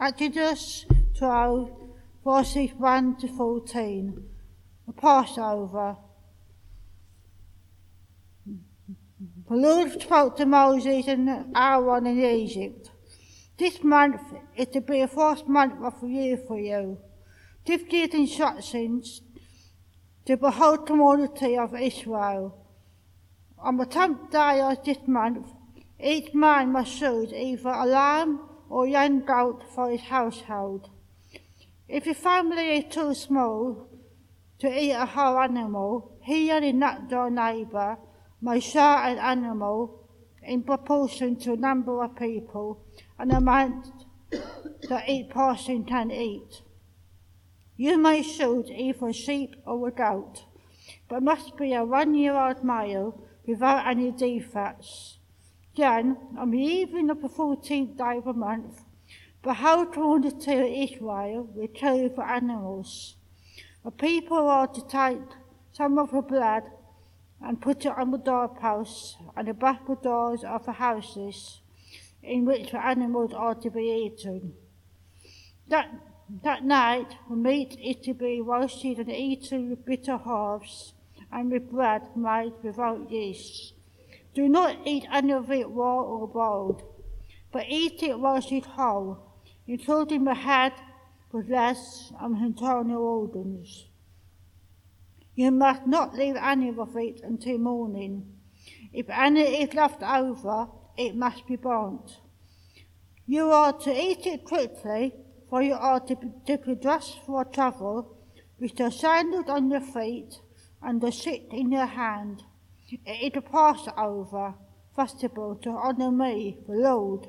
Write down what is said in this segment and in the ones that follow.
Exodus 12, verses 1 to 14. The Passover. The Lord spoke to Moses and Aaron in Egypt. This month is to be the first month of the year for you. Give these instructions to the whole community of Israel. On the 10th day of this month, each man must choose either a lamb or a young goat for his household. If your family is too small to eat a whole animal, he and his next-door neighbour may share an animal in proportion to the number of people and the amount that each person can eat. You may choose either a sheep or a goat, but must be a 1-year-old male without any defects. Then, on the evening of the 14th day of the month, the whole community of Israel will kill the animals. The people are to take some of the blood and put it on the doorposts and the back doors of the houses in which the animals are to be eaten. That night, the meat is to be roasted and eaten with bitter herbs and with bread made without yeast. Do not eat any of it raw or boiled, but eat it roasted whole, including the head, the legs, and the internal organs. You must not leave any of it until morning. If any is left over, it must be burnt. You are to eat it quickly, for you are to be dressed for travel, with the sandals on your feet and the stick in your hand. It is a Passover festival to honour me, the Lord.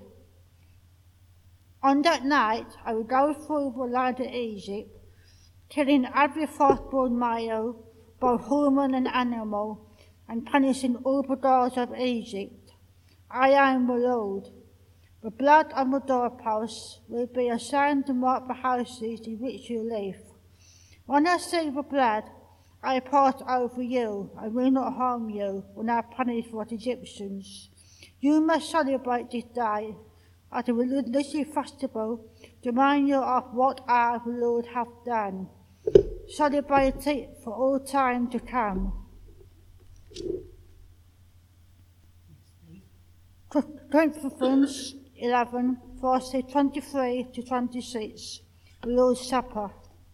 On that night I will go through the land of Egypt, killing every firstborn male, both human and animal, and punishing all the gods of Egypt. I am the Lord. The blood on the doorposts will be a sign to mark the houses in which you live. When I see the blood, I pass over you and will not harm you when I punish the Egyptians. You must celebrate this day as a religious festival to remind you of what I, the Lord, have done. Celebrate it for all time to come. Corinthians 11, verses 23 to 26, the Lord's Supper.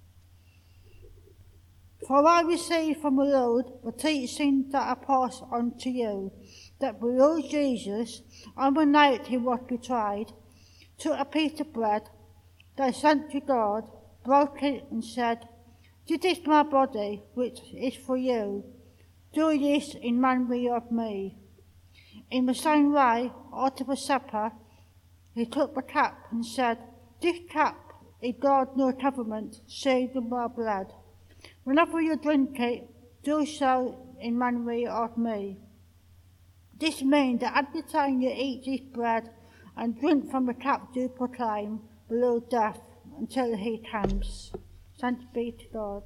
For I received from the Lord the teaching that I pass on to you, that the Lord Jesus, on the night he was betrayed, took a piece of bread, they sent to God, broke it and said, "This is my body, which is for you. Do this in memory of me." In the same way, after the supper, he took the cup and said, "This cup is God's new covenant, sealed in my blood. Whenever you drink it, do so in memory of me." This means that every time you eat this bread and drink from the cup, you proclaim the Lord's death until he comes. Thanks be to God.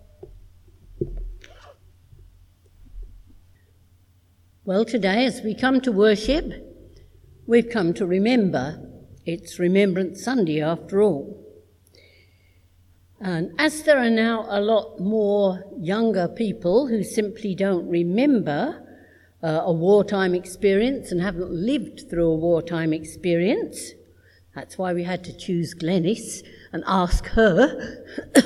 Well, today as we come to worship, we've come to remember. It's Remembrance Sunday after all. And as there are now a lot more younger people who simply don't remember a wartime experience and haven't lived through a wartime experience, that's why we had to choose Glenys and ask her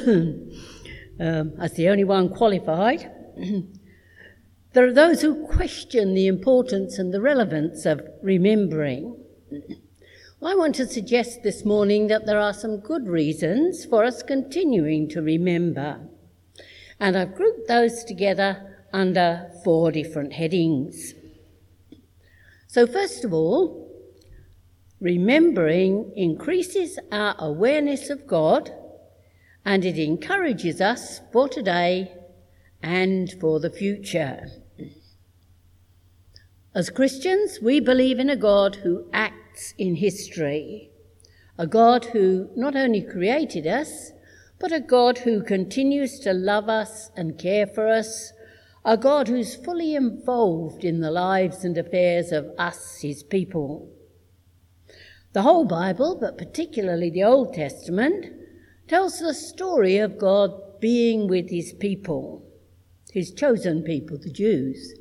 as the only one qualified. There are those who question the importance and the relevance of remembering. Well, I want to suggest this morning that there are some good reasons for us continuing to remember. And I've grouped those together under 4 different headings. So first of all, remembering increases our awareness of God, and it encourages us for today and for the future. As Christians, we believe in a God who acts in history, a God who not only created us, but a God who continues to love us and care for us, a God who's fully involved in the lives and affairs of us, his people. The whole Bible, but particularly the Old Testament, tells the story of God being with his people, his chosen people, the Jews,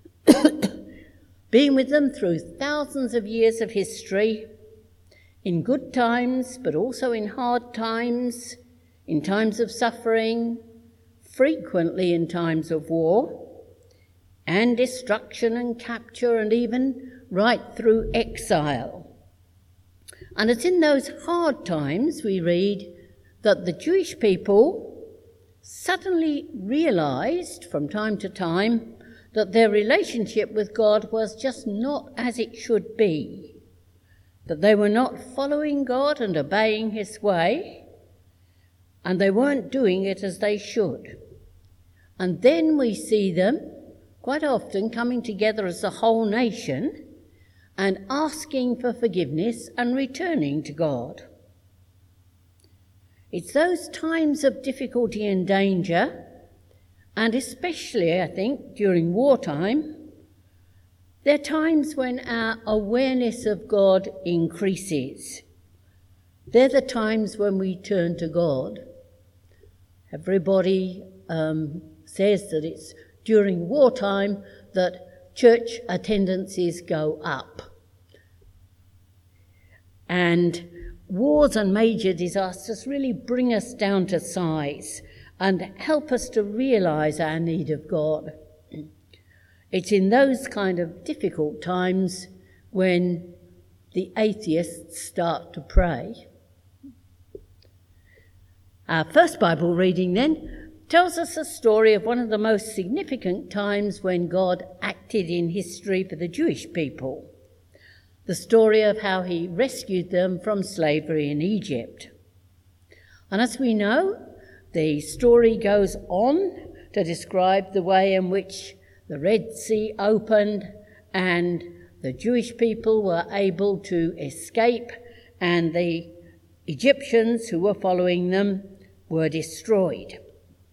being with them through thousands of years of history, in good times, but also in hard times, in times of suffering, frequently in times of war, and destruction and capture, and even right through exile. And it's in those hard times, we read, that the Jewish people suddenly realized from time to time that their relationship with God was just not as it should be, that they were not following God and obeying his way, and they weren't doing it as they should. And then we see them quite often coming together as a whole nation and asking for forgiveness and returning to God. It's those times of difficulty and danger, and especially, I think, during wartime, they're times when our awareness of God increases. They're the times when we turn to God. Everybody says that it's during wartime that church attendances go up. And wars and major disasters really bring us down to size and help us to realise our need of God. It's in those kind of difficult times when the atheists start to pray. Our first Bible reading then tells us a story of one of the most significant times when God acted in history for the Jewish people. The story of how he rescued them from slavery in Egypt. And as we know, the story goes on to describe the way in which the Red Sea opened and the Jewish people were able to escape, and the Egyptians who were following them were destroyed.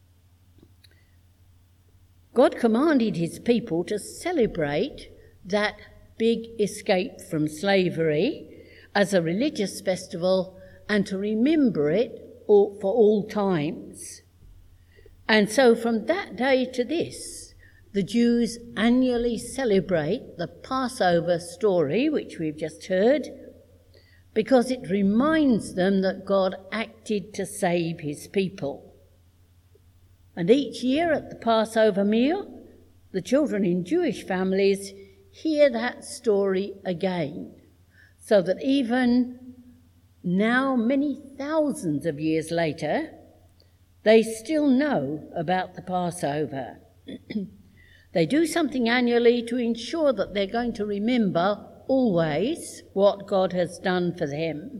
God commanded his people to celebrate that big escape from slavery as a religious festival and to remember it for all times. And so from that day to this, the Jews annually celebrate the Passover story, which we've just heard, because it reminds them that God acted to save his people. And each year at the Passover meal, the children in Jewish families hear that story again, so that even now, many thousands of years later, they still know about the Passover. They do something annually to ensure that they're going to remember always what God has done for them.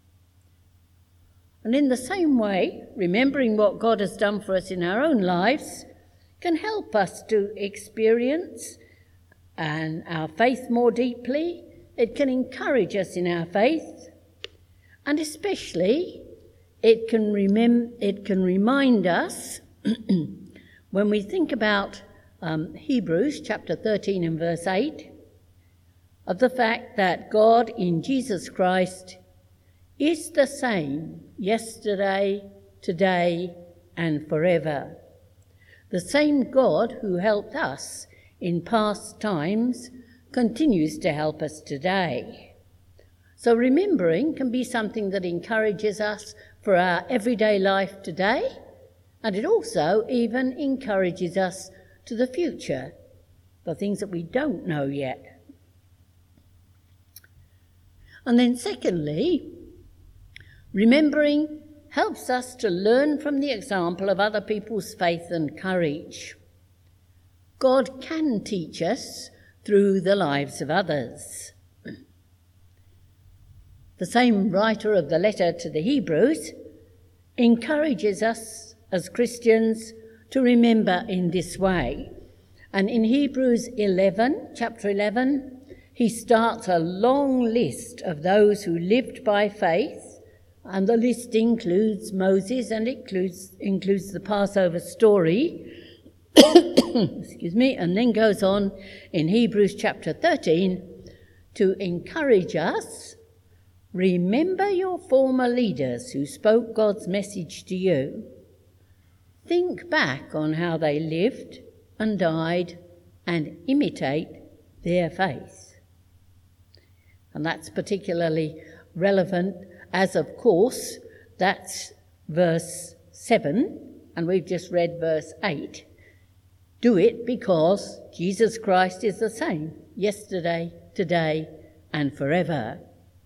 And in the same way, remembering what God has done for us in our own lives can help us to experience our faith more deeply. It can encourage us in our faith, and especially it can remind us when we think about Hebrews chapter 13 and verse 8, of the fact that God in Jesus Christ is the same yesterday, today, and forever. The same God who helped us in past times continues to help us today. So remembering can be something that encourages us for our everyday life today, and it also even encourages us to the future, the things that we don't know yet. And then secondly, remembering helps us to learn from the example of other people's faith and courage. God can teach us through the lives of others. The same writer of the letter to the Hebrews encourages us as Christians to remember in this way. And in Hebrews 11, chapter 11, he starts a long list of those who lived by faith, and the list includes Moses and it includes the Passover story, and then goes on in Hebrews chapter 13 to encourage us remember your former leaders who spoke God's message to you. Think back on how they lived and died and imitate their faith. And that's particularly relevant as, of course, that's verse 7, and we've just read verse 8. Do it because Jesus Christ is the same yesterday, today, and forever.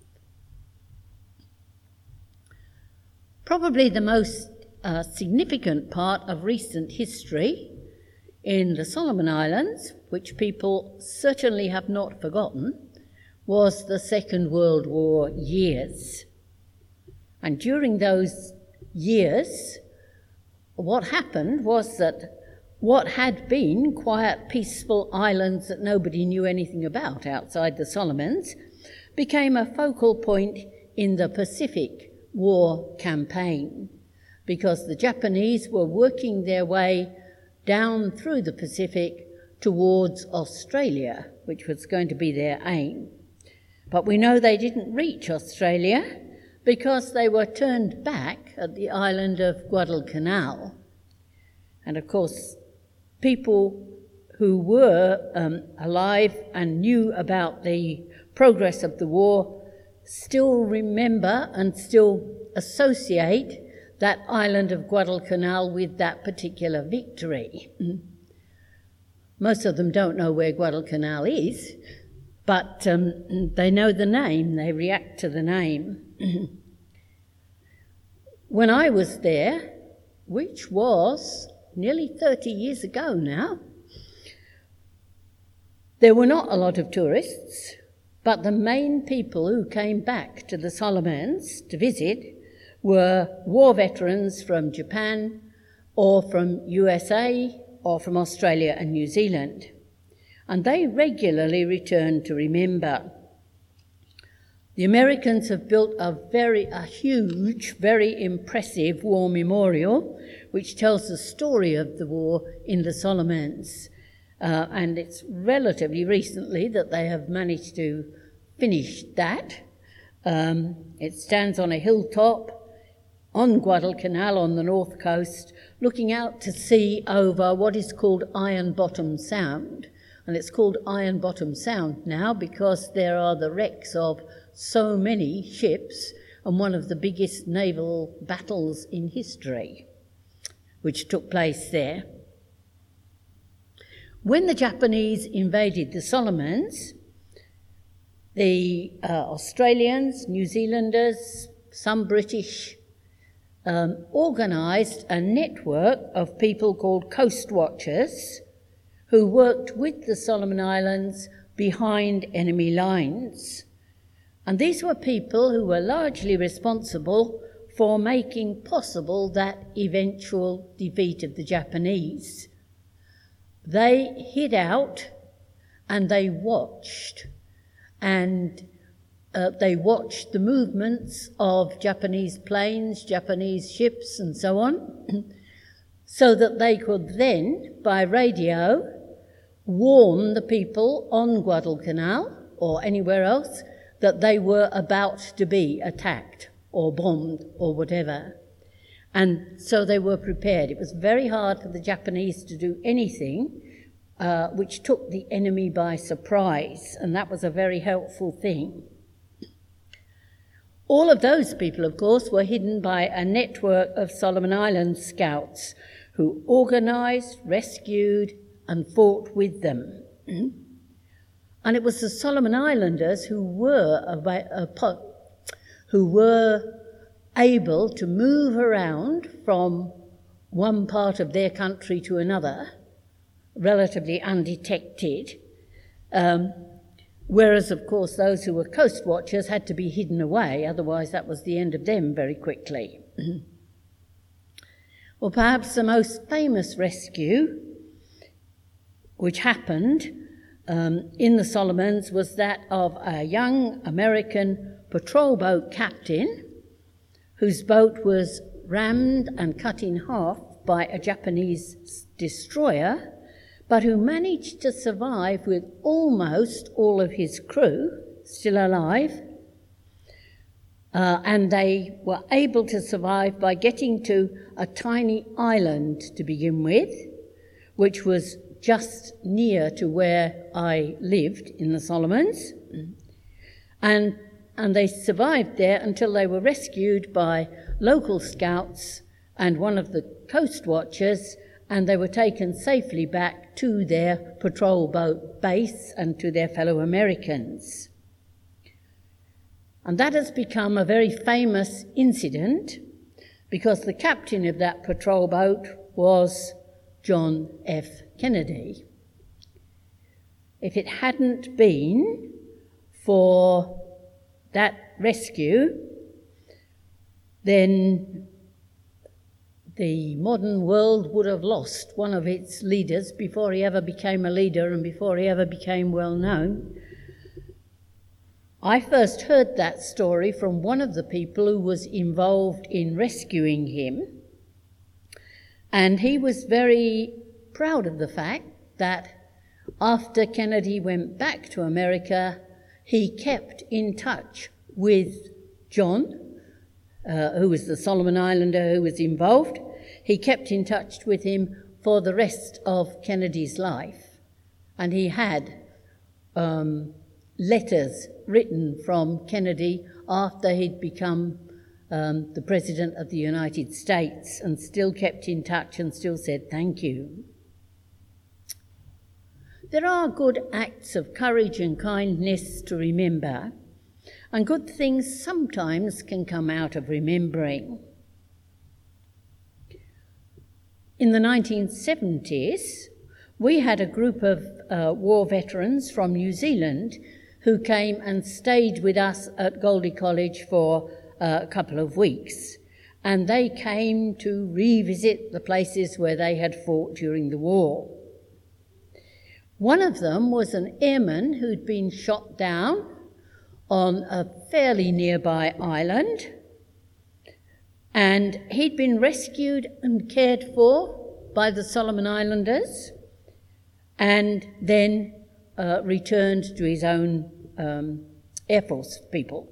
Probably the most significant part of recent history in the Solomon Islands, which people certainly have not forgotten, was the Second World War years. And during those years, what happened was that what had been quiet, peaceful islands that nobody knew anything about outside the Solomons became a focal point in the Pacific War campaign, because the Japanese were working their way down through the Pacific towards Australia, which was going to be their aim. But we know they didn't reach Australia because they were turned back at the island of Guadalcanal. And of course, people who were alive and knew about the progress of the war still remember and still associate that island of Guadalcanal with that particular victory. Most of them don't know where Guadalcanal is, but they know the name, they react to the name. When I was there, which was nearly 30 years ago now, there were not a lot of tourists, but the main people who came back to the Solomons to visit were war veterans from Japan or from USA or from Australia and New Zealand. And they regularly returned to remember. The Americans have built a huge, very impressive war memorial which tells the story of the war in the Solomons. And it's relatively recently that they have managed to finish that. It stands on a hilltop on Guadalcanal on the north coast, looking out to sea over what is called Iron Bottom Sound. And it's called Iron Bottom Sound now because there are the wrecks of so many ships and one of the biggest naval battles in history, which took place there. When the Japanese invaded the Solomons, the Australians, New Zealanders, some British, organised a network of people called coast watchers who worked with the Solomon Islands behind enemy lines. And these were people who were largely responsible for making possible that eventual defeat of the Japanese. They hid out and they watched, and they watched the movements of Japanese planes, Japanese ships and so on, so that they could then, by radio, warn the people on Guadalcanal or anywhere else that they were about to be attacked or bombed or whatever. And so they were prepared. It was very hard for the Japanese to do anything which took the enemy by surprise, and that was a very helpful thing. All of those people, of course, were hidden by a network of Solomon Islands scouts who organised, rescued, and fought with them. And it was the Solomon Islanders who were able to move around from one part of their country to another, relatively undetected, whereas, of course, those who were coast watchers had to be hidden away, otherwise that was the end of them very quickly. Well, perhaps the most famous rescue which happened in the Solomons was that of a young American patrol boat captain whose boat was rammed and cut in half by a Japanese destroyer, but who managed to survive with almost all of his crew still alive. and they were able to survive by getting to a tiny island to begin with, which was just near to where I lived in the Solomons. And they survived there until they were rescued by local scouts and one of the coast watchers, and they were taken safely back to their patrol boat base and to their fellow Americans. And that has become a very famous incident because the captain of that patrol boat was John F. Kennedy. If it hadn't been for that rescue, then the modern world would have lost one of its leaders before he ever became a leader and before he ever became well known. I first heard that story from one of the people who was involved in rescuing him, and he was very proud of the fact that after Kennedy went back to America, he kept in touch with John, who was the Solomon Islander who was involved. He kept in touch with him for the rest of Kennedy's life, and he had letters written from Kennedy after he'd become the President of the United States, and still kept in touch and still said thank you. There are good acts of courage and kindness to remember, and good things sometimes can come out of remembering. In the 1970s, we had a group of war veterans from New Zealand who came and stayed with us at Goldie College for a couple of weeks. And they came to revisit the places where they had fought during the war. One of them was an airman who'd been shot down on a fairly nearby island, and he'd been rescued and cared for by the Solomon Islanders and then returned to his own Air Force people.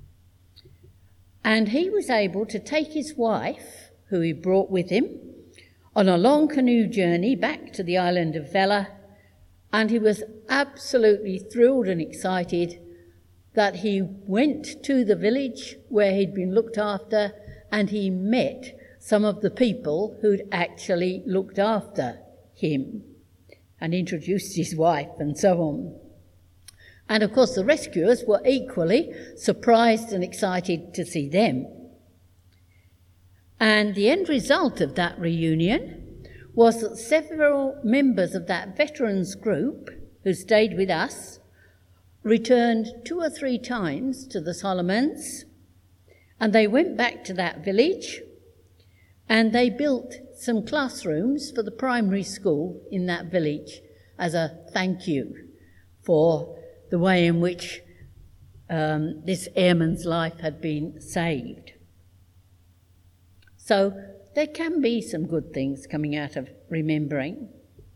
And he was able to take his wife, who he brought with him, on a long canoe journey back to the island of Vella, and he was absolutely thrilled and excited that he went to the village where he'd been looked after, and he met some of the people who'd actually looked after him and introduced his wife and so on. And of course the rescuers were equally surprised and excited to see them. And the end result of that reunion was that several members of that veterans group who stayed with us returned 2 or 3 times to the Solomons, and they went back to that village and they built some classrooms for the primary school in that village as a thank you for the way in which this airman's life had been saved. So there can be some good things coming out of remembering.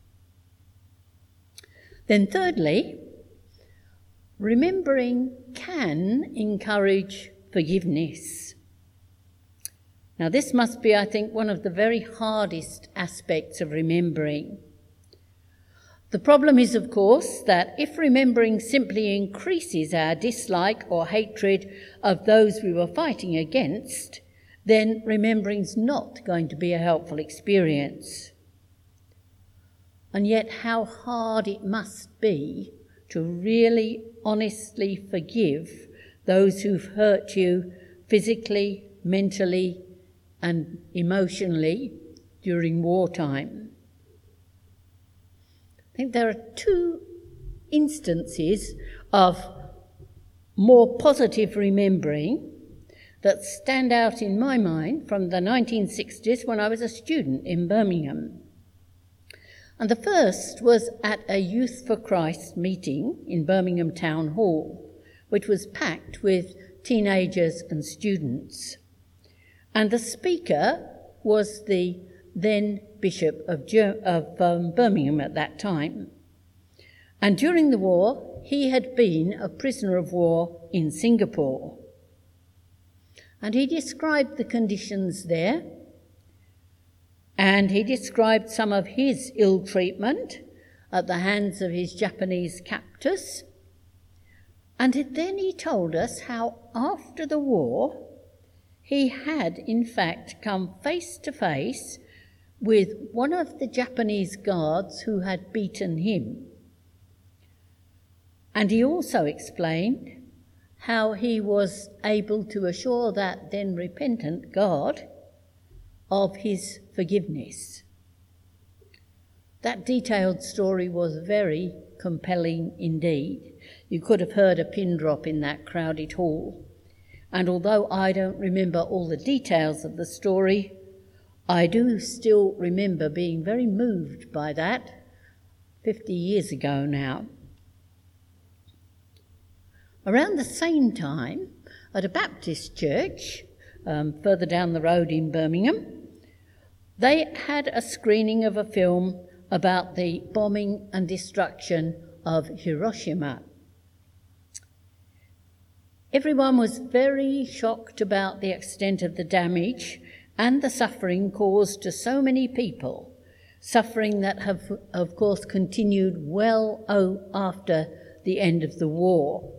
Then thirdly, remembering can encourage forgiveness. Now this must be, I think, one of the very hardest aspects of remembering. The problem is, of course, that if remembering simply increases our dislike or hatred of those we were fighting against, then remembering's not going to be a helpful experience. And yet how hard it must be to really honestly forgive those who've hurt you physically, mentally, and emotionally during wartime. I think there are 2 instances of more positive remembering that stand out in my mind from the 1960s when I was a student in Birmingham. And the first was at a Youth for Christ meeting in Birmingham Town Hall, which was packed with teenagers and students. And the speaker was the then Bishop of Birmingham at that time. And during the war, he had been a prisoner of war in Singapore. And he described the conditions there, and he described some of his ill treatment at the hands of his Japanese captors. And then he told us how after the war he had in fact come face to face with one of the Japanese guards who had beaten him. And he also explained how he was able to assure that then repentant guard of his forgiveness. That detailed story was very compelling indeed. You could have heard a pin drop in that crowded hall. And although I don't remember all the details of the story, I do still remember being very moved by that 50 years ago now. Around the same time, at a Baptist church further down the road in Birmingham, they had a screening of a film about the bombing and destruction of Hiroshima. Everyone was very shocked about the extent of the damage and the suffering caused to so many people, suffering that have, of course, continued well after the end of the war.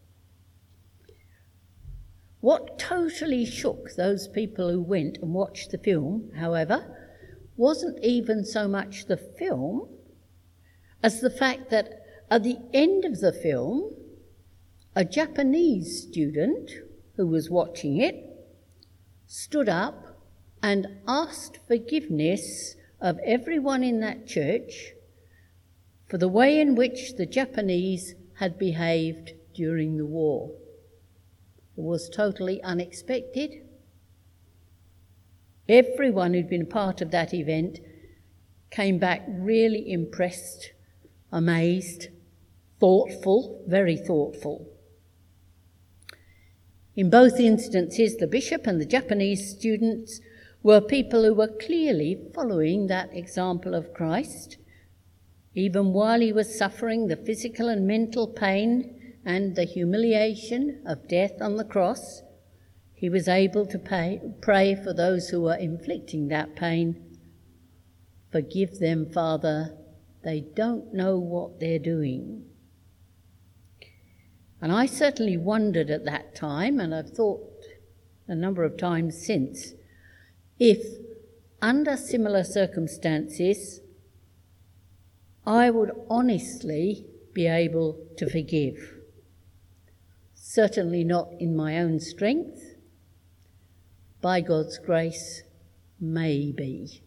What totally shook those people who went and watched the film, however, wasn't even so much the film as the fact that at the end of the film, a Japanese student who was watching it stood up and asked forgiveness of everyone in that church for the way in which the Japanese had behaved during the war. It was totally unexpected. Everyone who'd been part of that event came back really impressed, amazed, thoughtful, very thoughtful. In both instances, the bishop and the Japanese students were people who were clearly following that example of Christ. Even while he was suffering the physical and mental pain and the humiliation of death on the cross, he was able to pray for those who were inflicting that pain. Forgive them, Father, they don't know what they're doing. And I certainly wondered at that time, and I've thought a number of times since, if under similar circumstances I would honestly be able to forgive. Certainly not in my own strength. By God's grace, maybe.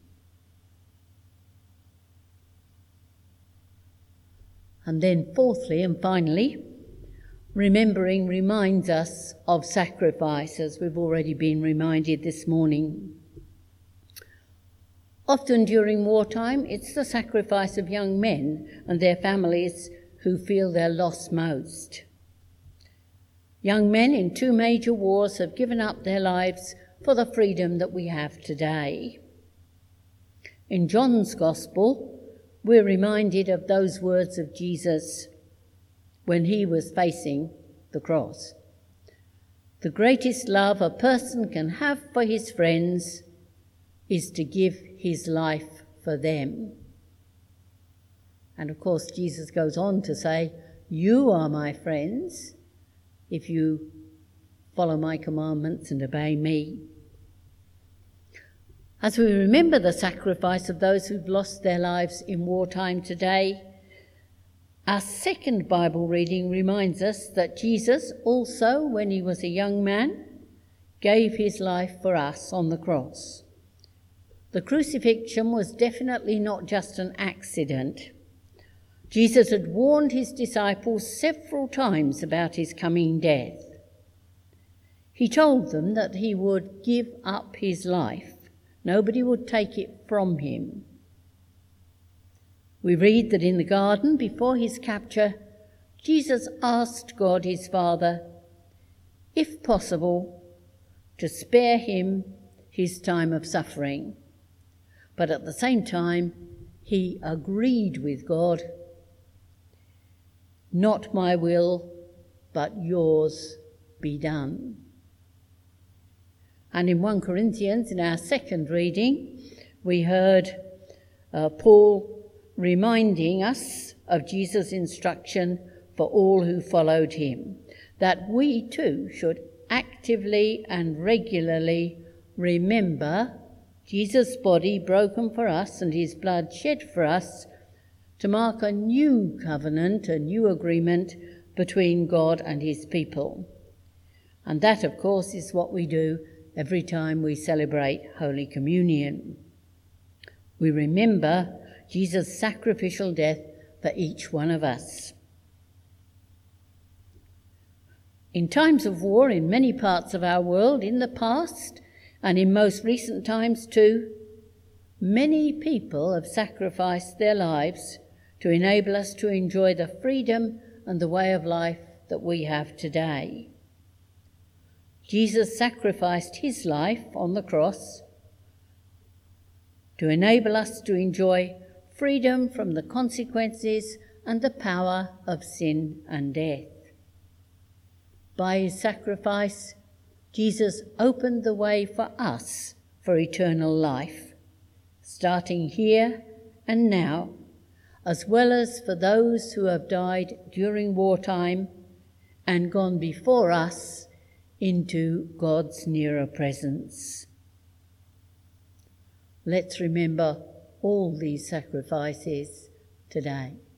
And then fourthly and finally, remembering reminds us of sacrifice, as we've already been reminded this morning. Often during wartime, it's the sacrifice of young men and their families who feel their loss most. Young men in 2 major wars have given up their lives for the freedom that we have today. In John's Gospel, we're reminded of those words of Jesus when he was facing the cross. The greatest love a person can have for his friends is to give his life for them. And of course, Jesus goes on to say, you are my friends if you follow my commandments and obey me. As we remember the sacrifice of those who've lost their lives in wartime today, our second Bible reading reminds us that Jesus also, when he was a young man, gave his life for us on the cross. The crucifixion was definitely not just an accident. Jesus had warned his disciples several times about his coming death. He told them that he would give up his life. Nobody would take it from him. We read that in the garden before his capture, Jesus asked God his Father, if possible, to spare him his time of suffering. But at the same time, he agreed with God, not my will, but yours be done. And in 1 Corinthians, in our second reading, we heard Paul reminding us of Jesus' instruction for all who followed him, that we too should actively and regularly remember Jesus' body broken for us and his blood shed for us to mark a new covenant, a new agreement between God and his people. And that, of course, is what we do every time we celebrate Holy Communion. We remember Jesus' sacrificial death for each one of us. In times of war in many parts of our world, in the past and in most recent times too, many people have sacrificed their lives to enable us to enjoy the freedom and the way of life that we have today. Jesus sacrificed his life on the cross to enable us to enjoy freedom from the consequences and the power of sin and death. By his sacrifice, Jesus opened the way for us for eternal life, starting here and now, as well as for those who have died during wartime and gone before us into God's nearer presence. Let's remember all these sacrifices today.